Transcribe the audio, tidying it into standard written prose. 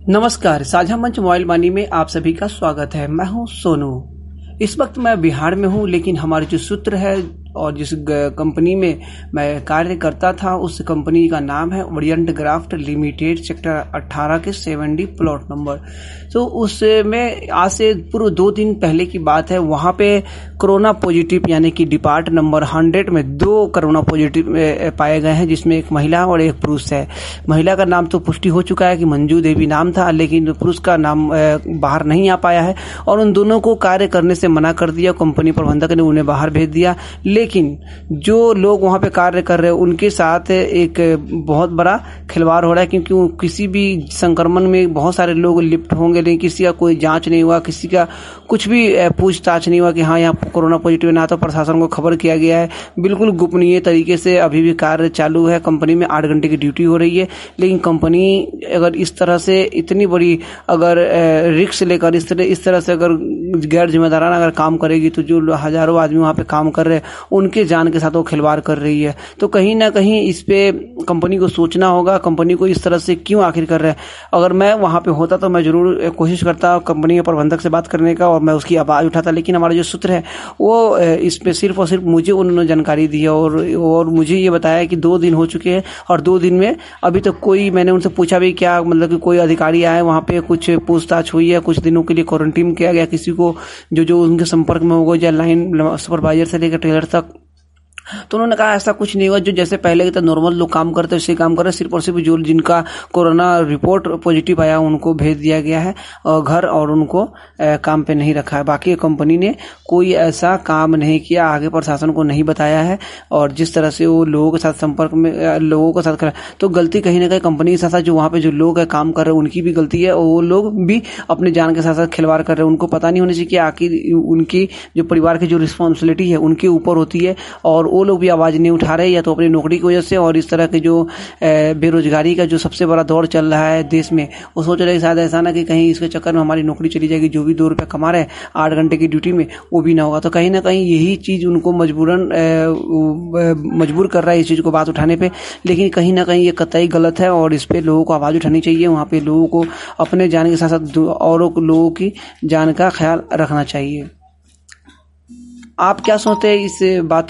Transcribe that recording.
नमस्कार, साझा मंच मोबाइल मनी में आप सभी का स्वागत है। मैं हूं सोनू। इस वक्त मैं बिहार में हूं, लेकिन हमारे जो सूत्र है और जिस कंपनी में मैं कार्य करता था उस कंपनी का नाम है ओरिएंट क्राफ्ट लिमिटेड, सेक्टर 18 के 7D प्लॉट नंबर। तो उसमें आज से पूर्व 2 दिन पहले की बात है, वहां पे कोरोना पॉजिटिव यानी कि डिपार्ट नंबर 100 में 2 कोरोना पॉजिटिव पाए गए हैं, जिसमें एक महिला और एक पुरुष है। महिला का नाम तो पुष्टि हो चुका है कि मंजू देवी नाम था, लेकिन पुरुष का नाम बाहर नहीं आ पाया है और उन दोनों को कार्य करने से मना कर दिया। कंपनी प्रबंधक ने उन्हें बाहर भेज दिया, लेकिन जो लोग वहां पे कार्य कर रहे हैं उनके साथ एक बहुत बड़ा खिलवाड़ हो रहा है, क्योंकि किसी भी संक्रमण में बहुत सारे लोग लिप्त होंगे, लेकिन किसी का कोई जांच नहीं हुआ, किसी का कुछ भी पूछताछ नहीं हुआ कि हाँ यहाँ कोरोना पॉजिटिव, ना तो प्रशासन को खबर किया गया है। बिल्कुल गोपनीय तरीके से अभी भी कार्य चालू है। कंपनी में 8 घंटे की ड्यूटी हो रही है, लेकिन कंपनी अगर इस तरह से इतनी बड़ी अगर रिस्क लेकर इस तरह से अगर गैर जिम्मेदाराना अगर काम करेगी, तो जो हजारों आदमी वहां पे काम कर रहे हैं उनके जान के साथ वो खिलवाड़ कर रही है। तो कहीं ना कहीं इस पे कंपनी को सोचना होगा, कंपनी को इस तरह से क्यों आखिर कर रहे हैं। अगर मैं वहां पे होता तो मैं जरूर कोशिश करता कंपनी के प्रबंधक से बात करने का और मैं उसकी आवाज उठाता, लेकिन हमारे जो सूत्र है वो इस पे सिर्फ और सिर्फ मुझे उन्होंने जानकारी दी है और मुझे ये बताया कि 2 दिन हो चुके हैं और 2 दिन में अभी तक कोई, मैंने उनसे पूछा भी क्या मतलब कि कोई अधिकारी आए वहां पे, कुछ पूछताछ हुई है, कुछ दिनों के लिए क्वारंटीन किया गया किसी को जो उनके संपर्क में होगा, या लाइन सुपरवाइजर से लेकर ट्रेलर तक। तो उन्होंने कहा ऐसा कुछ नहीं हुआ, जो जैसे पहले की तरह नॉर्मल लोग काम करते वैसे काम कर रहे, सिर्फ और सिर्फ जो जिनका कोरोना रिपोर्ट पॉजिटिव आया उनको भेज दिया गया है घर और उनको काम पे नहीं रखा है। बाकी कंपनी ने कोई ऐसा काम नहीं किया, आगे प्रशासन को नहीं बताया है और जिस तरह से वो लोगों के साथ संपर्क में लोगों के साथ करा, तो गलती कहीं ना कहीं कंपनी के साथ साथ जो वहां पे जो लोग है काम कर रहे हैं उनकी भी गलती है और वो लोग भी अपने जान के साथ साथ खिलवाड़ कर रहे हैं। उनको पता नहीं होना चाहिए कि आखिर उनकी जो परिवार की जो रिस्पॉन्सिबिलिटी है उनके ऊपर होती है और वो लोग भी आवाज नहीं उठा रहे, या तो अपनी नौकरी की वजह से और इस तरह के जो बेरोजगारी का जो सबसे बड़ा दौर चल रहा है देश में, वो सोच रहे शायद ऐसा ना कि कहीं इसके चक्कर में हमारी नौकरी चली जाएगी। जो भी 2 रुपए कमा रहे हैं 8 घंटे की ड्यूटी में, वो भी ना होगा। तो कहीं ना कहीं यही चीज उनको मजबूर कर रहा है इस चीज को बात उठाने पे, लेकिन कहीं ना कहीं ये कतई गलत है और इस पे लोगों को आवाज उठानी चाहिए। वहां पे लोगों को अपने जान के साथ साथ औरों लोगों की जान का ख्याल रखना चाहिए। आप क्या सोचते हैं इस बात